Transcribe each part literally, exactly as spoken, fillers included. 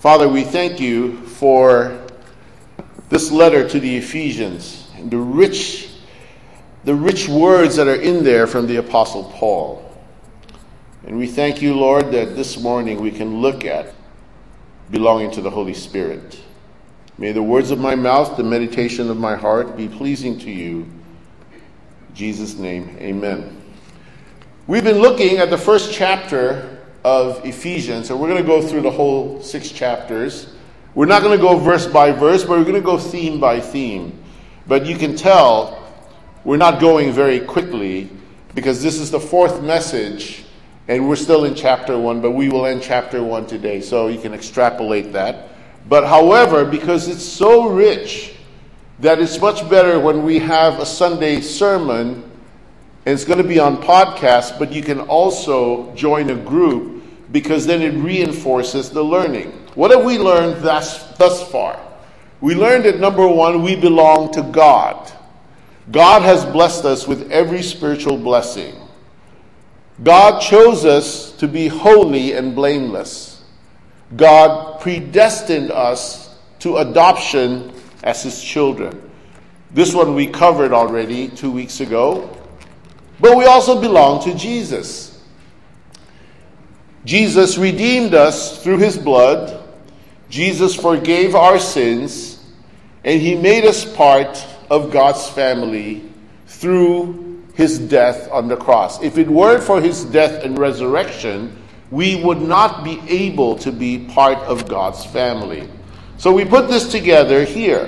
Father, we thank you for this letter to the Ephesians and the rich, the rich words that are in there from the Apostle Paul. And we thank you, Lord, that this morning we can look at belonging to the Holy Spirit. May the words of my mouth, the meditation of my heart be pleasing to you. In Jesus' name, amen. We've been looking at the first chapter of Ephesians, and we're going to go through the whole six chapters. We're not going to go verse by verse, but we're going to go theme by theme. But you can tell we're not going very quickly because this is the fourth message, and we're still in chapter one, but we will end chapter one today, so you can extrapolate that. But however, because it's so rich that it's much better when we have a Sunday sermon, and it's going to be on podcast, but you can also join a group because then it reinforces the learning. What have we learned thus, thus far? We learned that number one, we belong to God. God has blessed us with every spiritual blessing. God chose us to be holy and blameless. God predestined us to adoption as his children. This one we covered already two weeks ago. But we also belong to Jesus. Jesus redeemed us through his blood. Jesus forgave our sins. And he made us part of God's family through his death on the cross. If it weren't for his death and resurrection, we would not be able to be part of God's family. So we put this together here.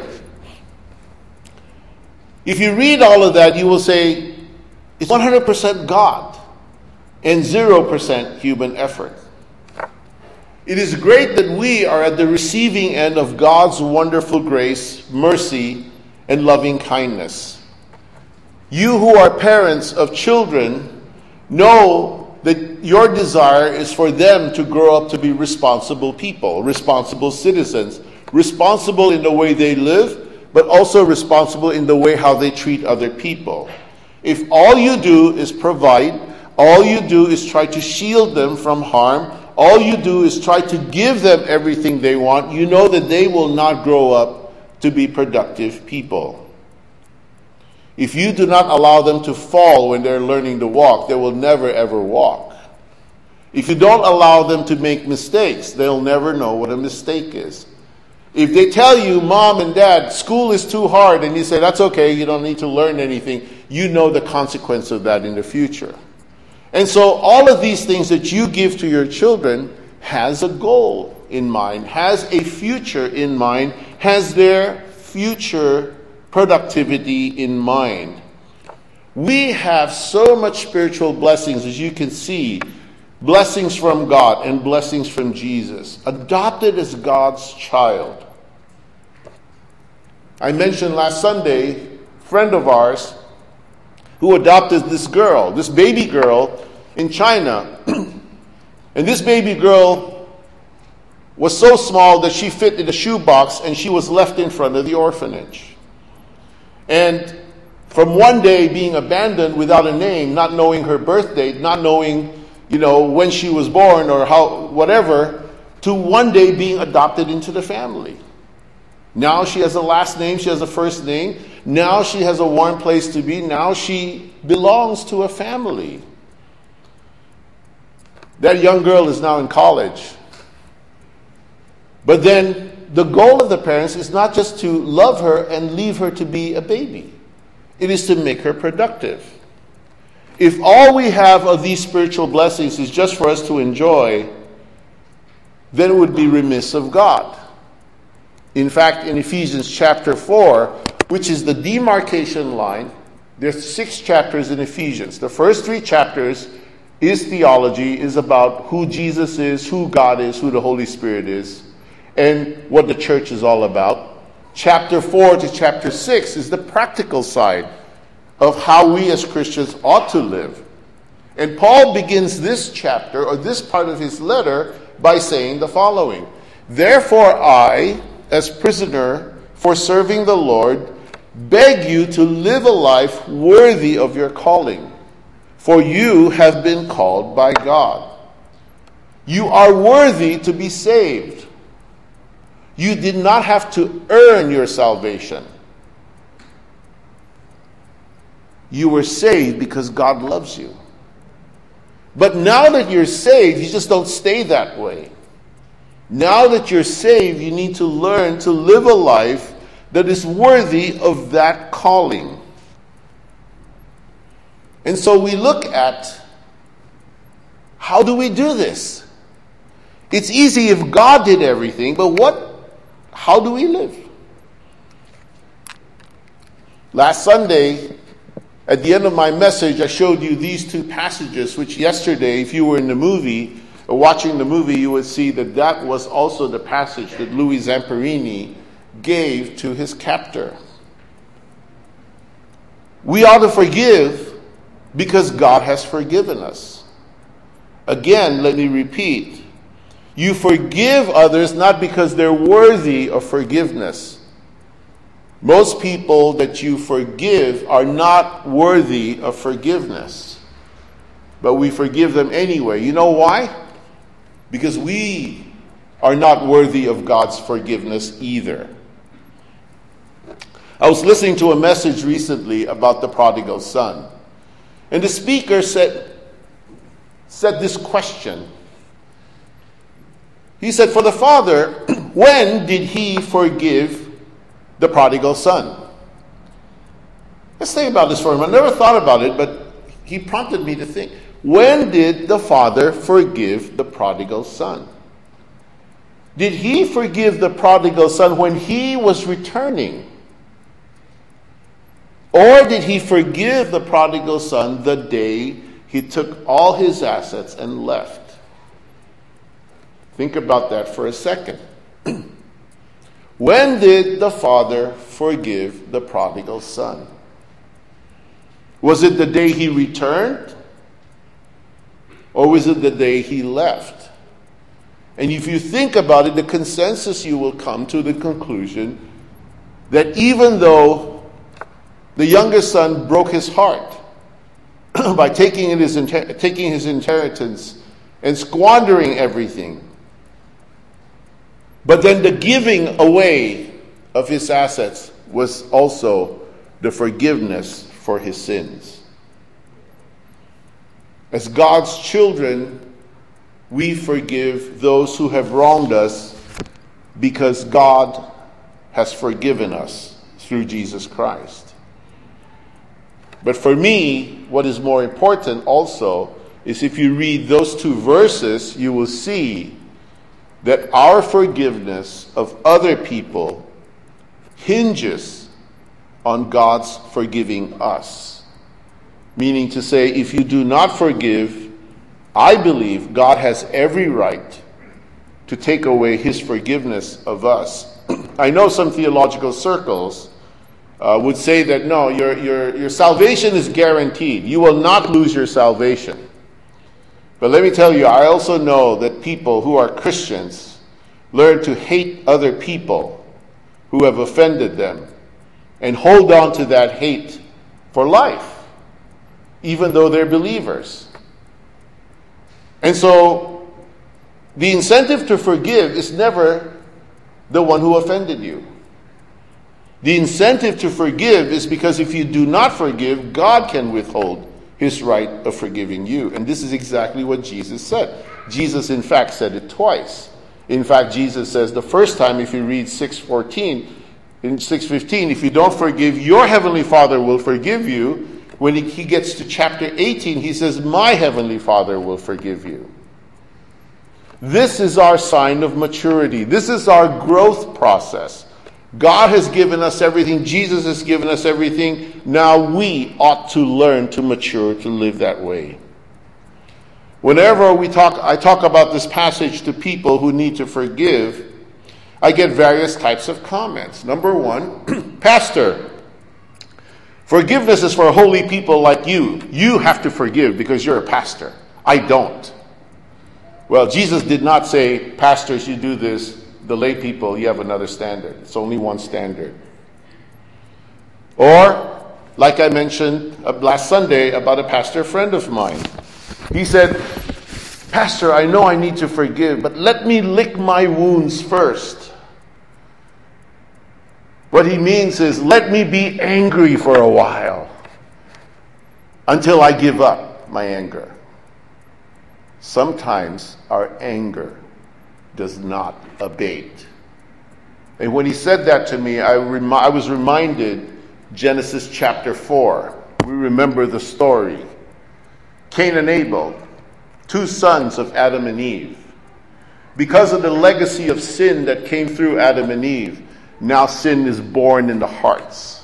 If you read all of that, you will say, it's one hundred percent God and zero percent human effort. It is great that we are at the receiving end of God's wonderful grace, mercy, and loving kindness. You who are parents of children know that your desire is for them to grow up to be responsible people, responsible citizens, responsible in the way they live, but also responsible in the way how they treat other people. If all you do is provide, all you do is try to shield them from harm, all you do is try to give them everything they want, you know that they will not grow up to be productive people. If you do not allow them to fall when they're learning to walk, they will never ever walk. If you don't allow them to make mistakes, they'll never know what a mistake is. If they tell you, Mom and Dad, school is too hard, and you say, that's okay, you don't need to learn anything, you know the consequence of that in the future. And so all of these things that you give to your children has a goal in mind, has a future in mind, has their future productivity in mind. We have so much spiritual blessings, as you can see, blessings from God and blessings from Jesus, adopted as God's child. I mentioned last Sunday, a friend of ours who adopted this girl, this baby girl in China. And this baby girl was so small that she fit in a shoebox and she was left in front of the orphanage. And from one day being abandoned without a name, not knowing her birth date, not knowing, you know, when she was born or how, whatever, to one day being adopted into the family. Now she has a last name, she has a first name. Now she has a warm place to be. Now she belongs to a family. That young girl is now in college. But then the goal of the parents is not just to love her and leave her to be a baby. It is to make her productive. If all we have of these spiritual blessings is just for us to enjoy, then it would be remiss of God. In fact, in Ephesians chapter four, which is the demarcation line, there's six chapters in Ephesians. The first three chapters is theology, is about who Jesus is, who God is, who the Holy Spirit is, and what the church is all about. Chapter four to chapter six is the practical side of how we as Christians ought to live. And Paul begins this chapter, or this part of his letter, by saying the following: Therefore I, as prisoner for serving the Lord, beg you to live a life worthy of your calling, for you have been called by God. You are worthy to be saved. You did not have to earn your salvation. You were saved because God loves you. But now that you're saved, you just don't stay that way. Now that you're saved, you need to learn to live a life that is worthy of that calling. And so we look at, how do we do this? It's easy if God did everything, but what? How do we live? Last Sunday, at the end of my message, I showed you these two passages, which yesterday, if you were in the movie, or watching the movie, you would see that that was also the passage that Louis Zamperini gave to his captor. We ought to forgive because God has forgiven us. Again, let me repeat. You forgive others not because they're worthy of forgiveness. Most people that you forgive are not worthy of forgiveness. But we forgive them anyway. You know why? Because we are not worthy of God's forgiveness either. I was listening to a message recently about the prodigal son. And the speaker said, said this question. He said, for the father, when did he forgive the prodigal son? Let's think about this for a moment. I never thought about it, but he prompted me to think. When did the father forgive the prodigal son? Did he forgive the prodigal son when he was returning? Or did he forgive the prodigal son the day he took all his assets and left? Think about that for a second. When did the father forgive the prodigal son? Was it the day he returned? Or was it the day he left? And if you think about it, the consensus, you will come to the conclusion that even though the younger son broke his heart by taking his, taking his inheritance and squandering everything, but then the giving away of his assets was also the forgiveness for his sins. As God's children, we forgive those who have wronged us because God has forgiven us through Jesus Christ. But for me, what is more important also is if you read those two verses, you will see that our forgiveness of other people hinges on God's forgiving us. Meaning to say, if you do not forgive, I believe God has every right to take away his forgiveness of us. I know some theological circles uh, would say that no, your, your, your salvation is guaranteed. You will not lose your salvation. But let me tell you, I also know that people who are Christians learn to hate other people who have offended them and hold on to that hate for life, even though they're believers. And so the incentive to forgive is never the one who offended you. The incentive to forgive is because if you do not forgive, God can withhold his right of forgiving you. And this is exactly what Jesus said. Jesus, in fact, said it twice. In fact, Jesus says the first time, if you read six fourteen, in six fifteen, if you don't forgive, your heavenly Father will forgive you. When he, he gets to chapter eighteen, he says, my heavenly Father will forgive you. This is our sign of maturity. This is our growth process. God has given us everything. Jesus has given us everything. Now we ought to learn to mature to live that way. Whenever we talk, I talk about this passage to people who need to forgive, I get various types of comments. Number one, Pastor, forgiveness is for holy people like you. You have to forgive because you're a pastor. I don't. Well, Jesus did not say, pastors, you do this. The lay people, you have another standard. It's only one standard. Or, like I mentioned last Sunday about a pastor friend of mine. He said, Pastor, I know I need to forgive, but let me lick my wounds first. What he means is, let me be angry for a while until I give up my anger. Sometimes our anger does not abate. And when he said that to me, I, rem- I was reminded Genesis chapter four. We remember the story. Cain and Abel, two sons of Adam and Eve. Because of the legacy of sin that came through Adam and Eve, now sin is born in the hearts.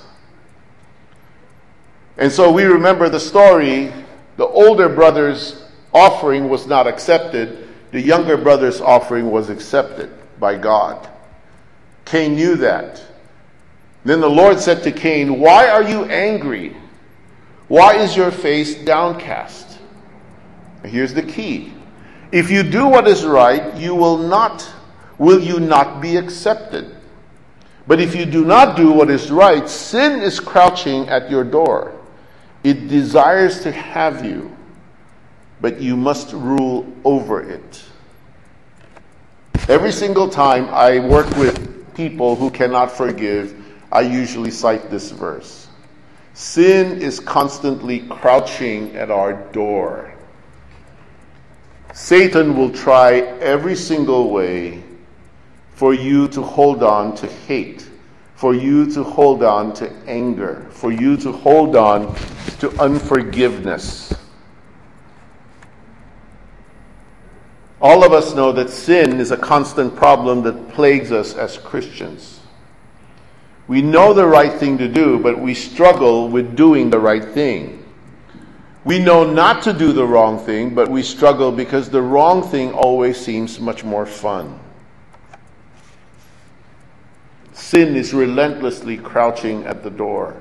And so we remember the story. The older brother's offering was not accepted. The younger brother's offering was accepted by God. Cain knew that. Then the Lord said to Cain, "Why are you angry? Why is your face downcast?" Here's the key. If you do what is right, you will not, will you not be accepted? But if you do not do what is right, sin is crouching at your door. It desires to have you, but you must rule over it. Every single time I work with people who cannot forgive, I usually cite this verse. Sin is constantly crouching at our door. Satan will try every single way for you to hold on to hate, for you to hold on to anger, for you to hold on to unforgiveness. All of us know that sin is a constant problem that plagues us as Christians. We know the right thing to do, but we struggle with doing the right thing. We know not to do the wrong thing, but we struggle because the wrong thing always seems much more fun. Sin is relentlessly crouching at the door.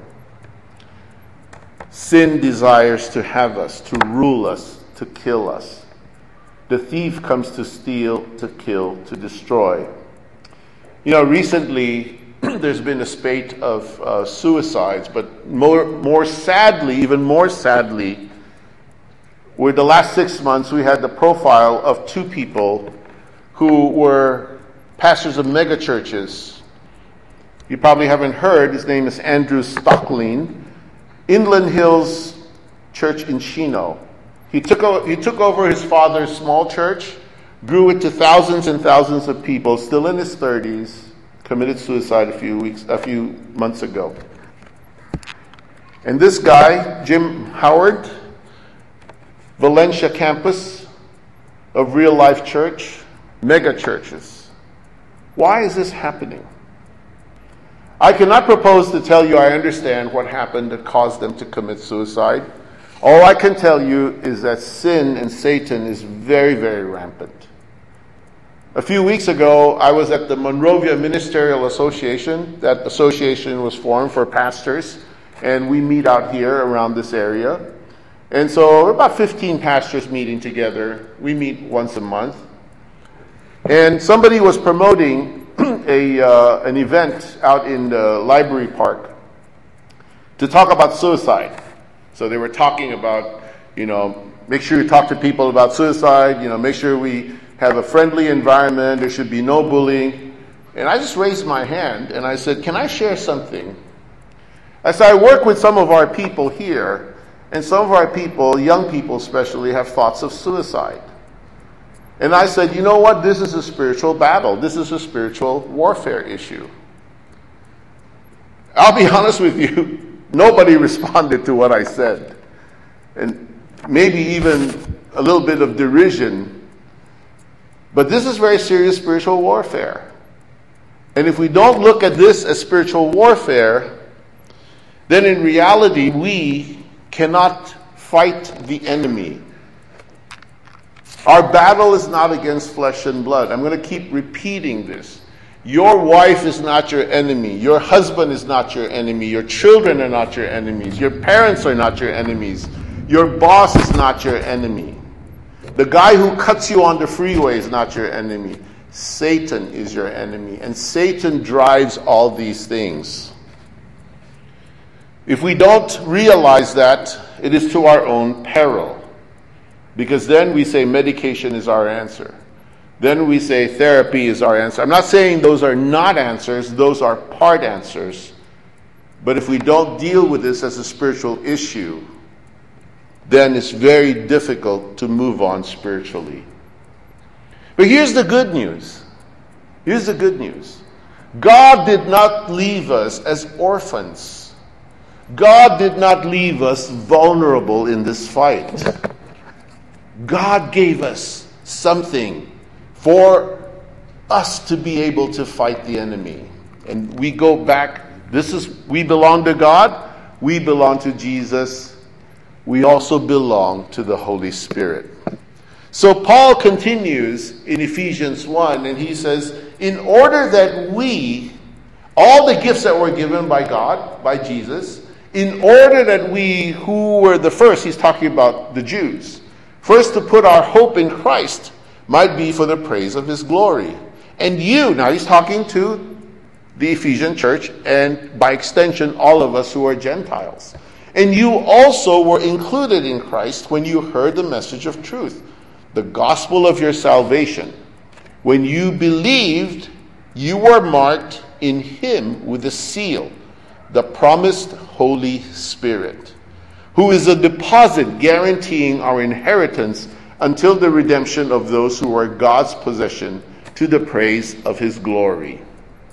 Sin desires to have us, to rule us, to kill us. The thief comes to steal, to kill, to destroy. You know, recently there's been a spate of uh, suicides, but more, more sadly, even more sadly, with the last six months, we had the profile of two people who were pastors of megachurches. You probably haven't heard. His name is Andrew Stocklein, Inland Hills Church in Chino. He took, o- he took over his father's small church, grew it to thousands and thousands of people, still in his thirties, committed suicide a few weeks, a few months ago. And this guy, Jim Howard, Valencia campus of Real Life Church, mega churches. Why is this happening? I cannot propose to tell you I understand what happened that caused them to commit suicide. All I can tell you is that sin and Satan is very, very rampant. A few weeks ago, I was at the Monrovia Ministerial Association. That association was formed for pastors, and we meet out here around this area. And so we're about fifteen pastors meeting together. We meet once a month. And somebody was promoting a uh, an event out in the library park to talk about suicide. So they were talking about, you know, make sure you talk to people about suicide, you know, make sure we have a friendly environment, there should be no bullying. And I just raised my hand and I said, can I share something? I said, I work with some of our people here, and some of our people, young people especially, have thoughts of suicide. And I said, you know what? This is a spiritual battle. This is a spiritual warfare issue. I'll be honest with you, nobody responded to what I said. And maybe even a little bit of derision. But this is very serious spiritual warfare. And if we don't look at this as spiritual warfare, then in reality we cannot fight the enemy. Our battle is not against flesh and blood. I'm going to keep repeating this. Your wife is not your enemy. Your husband is not your enemy. Your children are not your enemies. Your parents are not your enemies. Your boss is not your enemy. The guy who cuts you on the freeway is not your enemy. Satan is your enemy. And Satan drives all these things. If we don't realize that, it is to our own peril. Because then we say medication is our answer. then we say therapy is our answer. I'm not saying those are not answers, those are part answers. But if we don't deal with this as a spiritual issue, then it's very difficult to move on spiritually. But here's the good news. Here's the good news. God did not leave us as orphans. God did not leave us vulnerable in this fight. God gave us something for us to be able to fight the enemy. And we go back, this is, we belong to God, we belong to Jesus, we also belong to the Holy Spirit. So Paul continues in Ephesians one, and he says, in order that we, all the gifts that were given by God, by Jesus, in order that we who were the first, he's talking about the Jews, first to put our hope in Christ, might be for the praise of his glory. And you, now he's talking to the Ephesian church, and by extension, all of us who are Gentiles. And you also were included in Christ when you heard the message of truth, the gospel of your salvation. When you believed, you were marked in him with a seal, the promised Holy Spirit, who is a deposit guaranteeing our inheritance until the redemption of those who are God's possession, to the praise of his glory.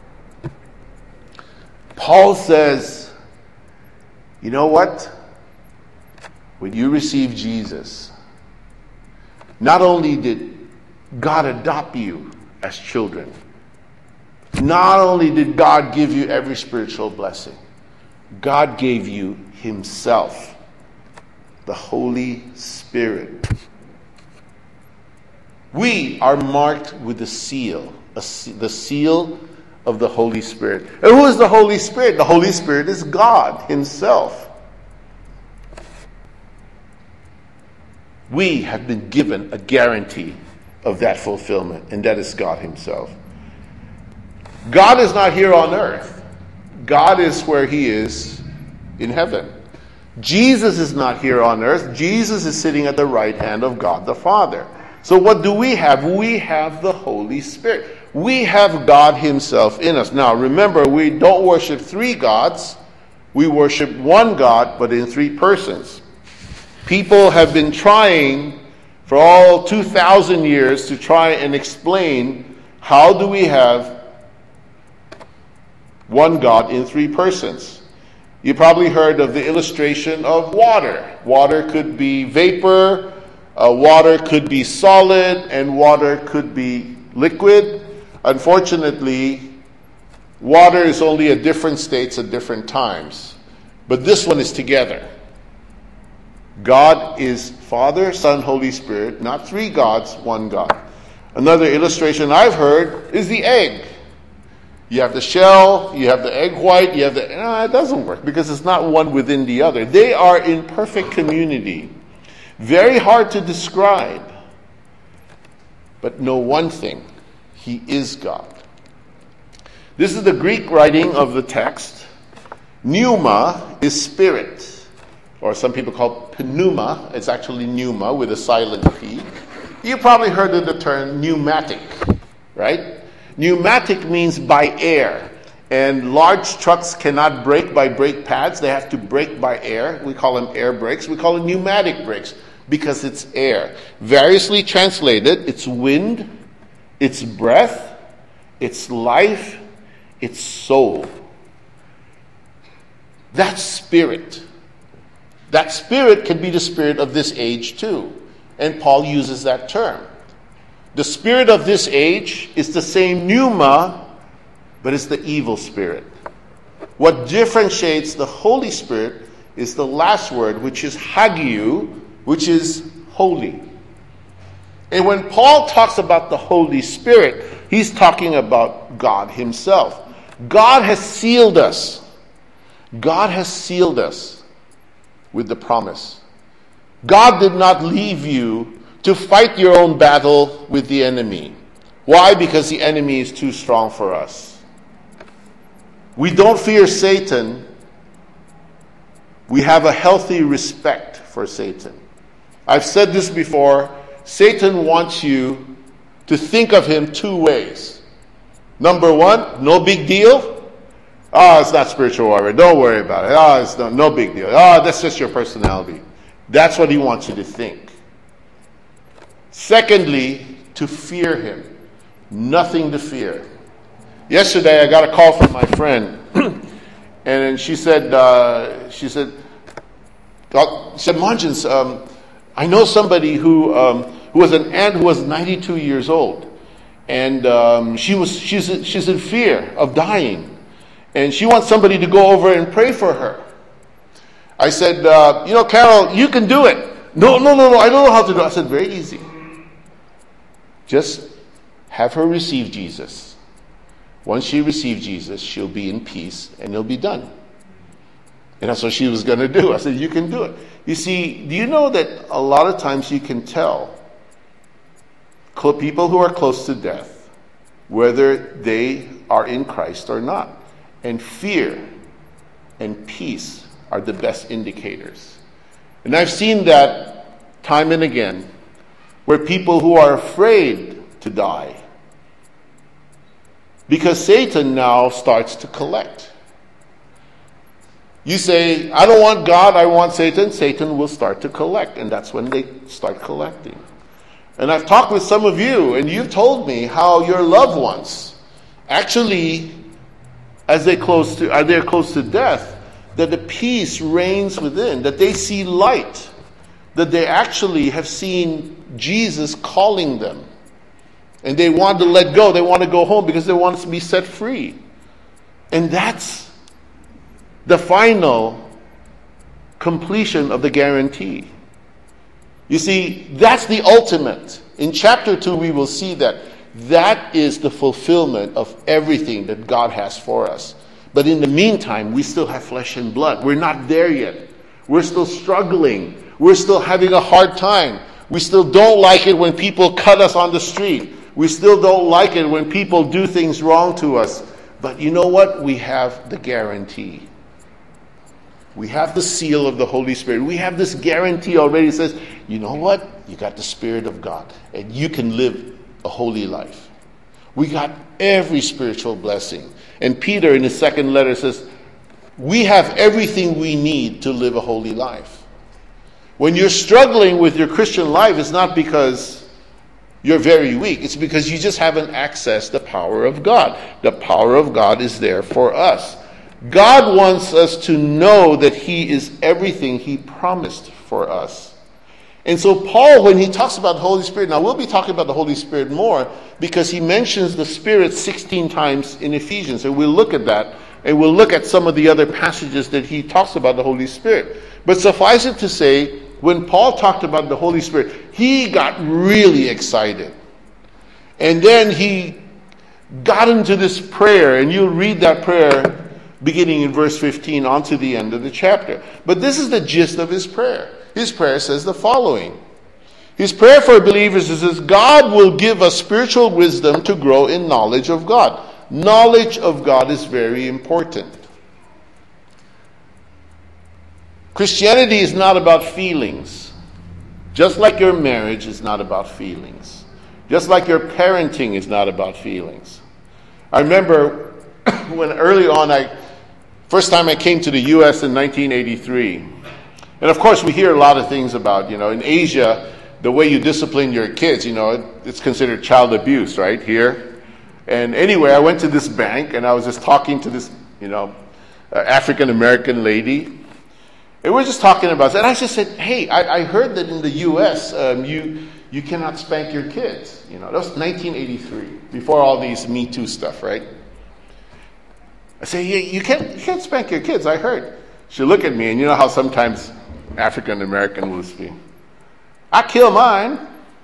Paul says, you know what? When you receive Jesus, not only did God adopt you as children, not only did God give you every spiritual blessing, God gave you himself, the Holy Spirit. We are marked with the seal, a, the seal of the Holy Spirit. And who is the Holy Spirit? The Holy Spirit is God himself. We have been given a guarantee of that fulfillment, and that is God himself. God is not here on earth. God is where he is in heaven. Jesus is not here on earth. Jesus is sitting at the right hand of God the Father. So what do we have? We have the Holy Spirit. We have God himself in us. Now remember, we don't worship three gods. We worship one God, but in three persons. People have been trying for all two thousand years to try and explain how do we have one God in three persons. You probably heard of the illustration of water. Water could be vapor, uh, water could be solid, and water could be liquid. Unfortunately, water is only at different states at different times. But this one is together. God is Father, Son, Holy Spirit, not three gods, one God. Another illustration I've heard is the egg. You have the shell, you have the egg white, you have the... No, it doesn't work because it's not one within the other. They are in perfect community. Very hard to describe. But know one thing. He is God. This is the Greek writing of the text. Pneuma is spirit. Or some people call it pneuma. It's actually pneuma with a silent P. You probably heard of the term pneumatic, right? Pneumatic means by air. And large trucks cannot brake by brake pads. They have to brake by air. We call them air brakes. We call it pneumatic brakes because it's air. Variously translated, it's wind, it's breath, it's life, it's soul. That's spirit. That spirit can be the spirit of this age too. And Paul uses that term. The spirit of this age is the same pneuma, but it's the evil spirit. What differentiates the Holy Spirit is the last word, which is hagiou, which is holy. And when Paul talks about the Holy Spirit, he's talking about God himself. God has sealed us. God has sealed us with the promise. God did not leave you to fight your own battle with the enemy. Why? Because the enemy is too strong for us. We don't fear Satan. We have a healthy respect for Satan. I've said this before. Satan wants you to think of him two ways. Number one, no big deal. Oh, it's not spiritual warfare. Don't worry about it. Oh, it's no, no big deal. Oh, that's just your personality. That's what he wants you to think. Secondly, to fear him. Nothing to fear. Yesterday, I got a call from my friend, and she said, uh, she said, uh, she said, Manjans, um, I know somebody who um, who was an aunt who was ninety-two years old, and um, she was she's she's in fear of dying, and she wants somebody to go over and pray for her. I said, uh, you know, Carol, you can do it. No, no, no, no, I don't know how to do it. I said, very easy. Just have her receive Jesus. Once she receives Jesus, she'll be in peace and it'll be done. And that's what she was going to do. I said, you can do it. You see, do you know that a lot of times you can tell people who are close to death whether they are in Christ or not? And fear and peace are the best indicators. And I've seen that time and again, where people who are afraid to die, because Satan now starts to collect. You say, I don't want God, I want Satan. Satan will start to collect, and that's when they start collecting. And I've talked with some of you, and you've told me how your loved ones, actually, as they close to, are they close to death, that the peace reigns within, that they see light, that they actually have seen Jesus calling them. And they want to let go. They want to go home because they want to be set free. And that's the final completion of the guarantee. You see, that's the ultimate. In chapter two, we will see that that is the fulfillment of everything that God has for us. But in the meantime, we still have flesh and blood. We're not there yet. We're still struggling. We're still having a hard time. We still don't like it when people cut us on the street. We still don't like it when people do things wrong to us. But you know what? We have the guarantee. We have the seal of the Holy Spirit. We have this guarantee already. It says, you know what? You got the Spirit of God. And you can live a holy life. We got every spiritual blessing. And Peter in his second letter says, we have everything we need to live a holy life. When you're struggling with your Christian life, it's not because you're very weak. It's because you just haven't accessed the power of God. The power of God is there for us. God wants us to know that He is everything He promised for us. And so Paul, when he talks about the Holy Spirit, now we'll be talking about the Holy Spirit more because he mentions the Spirit sixteen times in Ephesians. And we'll look at that. And we'll look at some of the other passages that he talks about the Holy Spirit. But suffice it to say, when Paul talked about the Holy Spirit, he got really excited. And then he got into this prayer, and you'll read that prayer beginning in verse fifteen on to the end of the chapter. But this is the gist of his prayer. His prayer says the following. His prayer for believers is this: God will give us spiritual wisdom to grow in knowledge of God. Knowledge of God is very important. Christianity is not about feelings. Just like your marriage is not about feelings. Just like your parenting is not about feelings. I remember when early on, I first time I came to the U S in nineteen eighty-three. And of course we hear a lot of things about, you know, in Asia, the way you discipline your kids, you know, it's considered child abuse, right, here. And anyway, I went to this bank and I was just talking to this, you know, uh, African-American lady. And we were just talking about that. And I just said, hey, I, I heard that in the U S, um, you you cannot spank your kids. You know, that was nineteen eighty-three, before all these Me Too stuff, right? I say, yeah, you can't you can't spank your kids, I heard. She looked at me, and you know how sometimes African American will speak. I kill mine.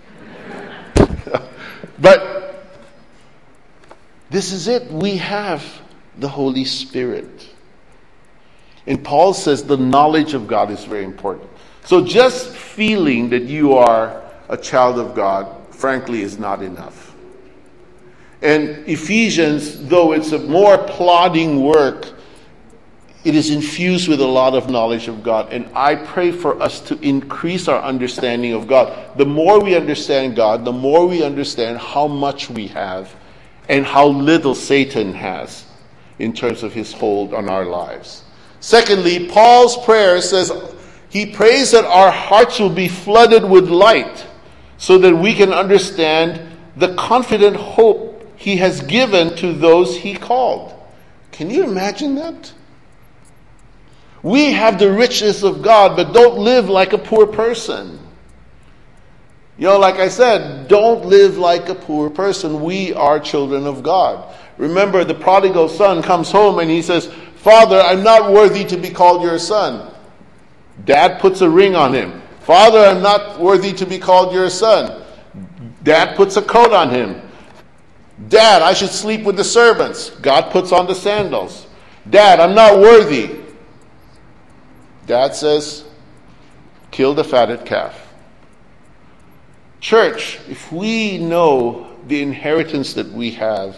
But this is it. We have the Holy Spirit. And Paul says the knowledge of God is very important. So just feeling that you are a child of God, frankly, is not enough. And Ephesians, though it's a more plodding work, it is infused with a lot of knowledge of God. And I pray for us to increase our understanding of God. The more we understand God, the more we understand how much we have and how little Satan has in terms of his hold on our lives. Secondly, Paul's prayer says he prays that our hearts will be flooded with light so that we can understand the confident hope he has given to those he called. Can you imagine that? We have the riches of God, but don't live like a poor person. You know, like I said, don't live like a poor person. We are children of God. Remember, the prodigal son comes home and he says, "Father, I'm not worthy to be called your son." Dad puts a ring on him. "Father, I'm not worthy to be called your son." Dad puts a coat on him. "Dad, I should sleep with the servants." God puts on the sandals. "Dad, I'm not worthy." Dad says, "Kill the fatted calf." Church, if we know the inheritance that we have,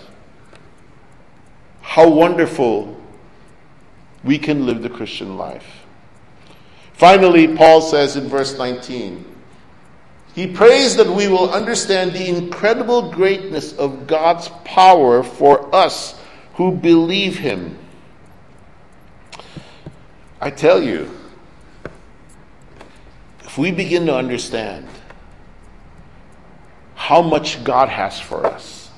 how wonderful we can live the Christian life. Finally, Paul says in verse nineteen, he prays that we will understand the incredible greatness of God's power for us who believe him. I tell you, if we begin to understand how much God has for us,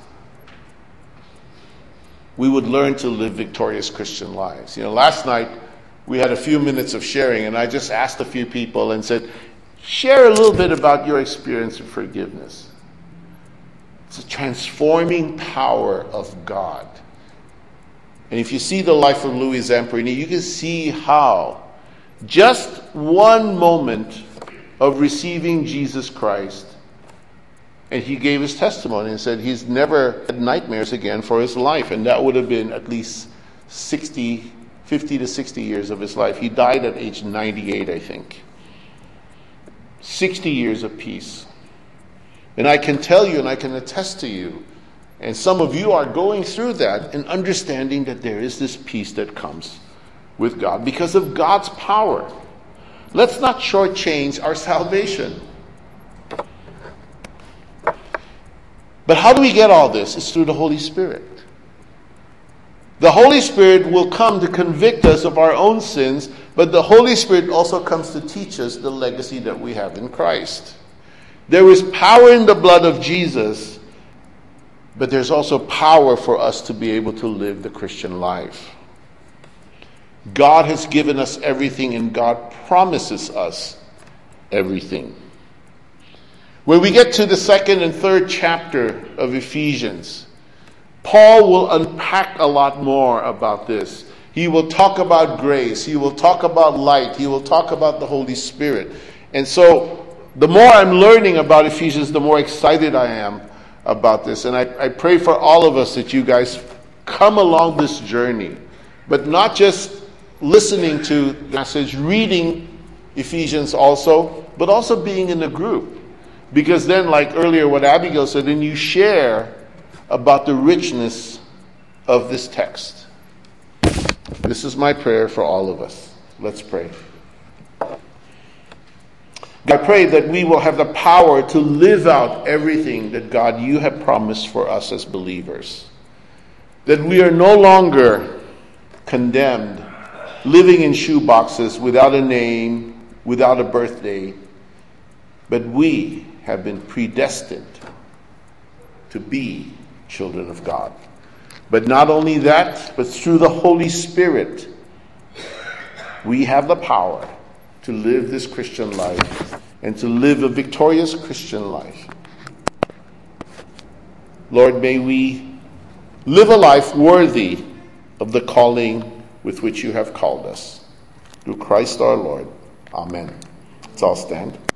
we would learn to live victorious Christian lives. You know, last night we had a few minutes of sharing, and I just asked a few people and said, share a little bit about your experience of forgiveness. It's a transforming power of God. And if you see the life of Louis Zamperini, you can see how just one moment of receiving Jesus Christ, and he gave his testimony and said he's never had nightmares again for his life. And that would have been at least sixty, fifty to sixty years of his life. He died at age ninety-eight, I think. sixty years of peace. And I can tell you and I can attest to you, and some of you are going through that and understanding that there is this peace that comes with God because of God's power. Let's not shortchange our salvation. But how do we get all this? It's through the Holy Spirit. The Holy Spirit will come to convict us of our own sins, but the Holy Spirit also comes to teach us the legacy that we have in Christ. There is power in the blood of Jesus, but there's also power for us to be able to live the Christian life. God has given us everything, and God promises us everything. When we get to the second and third chapter of Ephesians, Paul will unpack a lot more about this. He will talk about grace. He will talk about light. He will talk about the Holy Spirit. And so the more I'm learning about Ephesians, the more excited I am about this. And I, I pray for all of us that you guys come along this journey, but not just listening to the message, reading Ephesians also, but also being in a group. Because then, like earlier what Abigail said, then you share about the richness of this text. This is my prayer for all of us. Let's pray. I pray that we will have the power to live out everything that, God, you have promised for us as believers. That we are no longer condemned, living in shoeboxes without a name, without a birthday, but we have been predestined to be children of God. But not only that, but through the Holy Spirit, we have the power to live this Christian life and to live a victorious Christian life. Lord, may we live a life worthy of the calling with which you have called us. Through Christ our Lord. Amen. Let's all stand.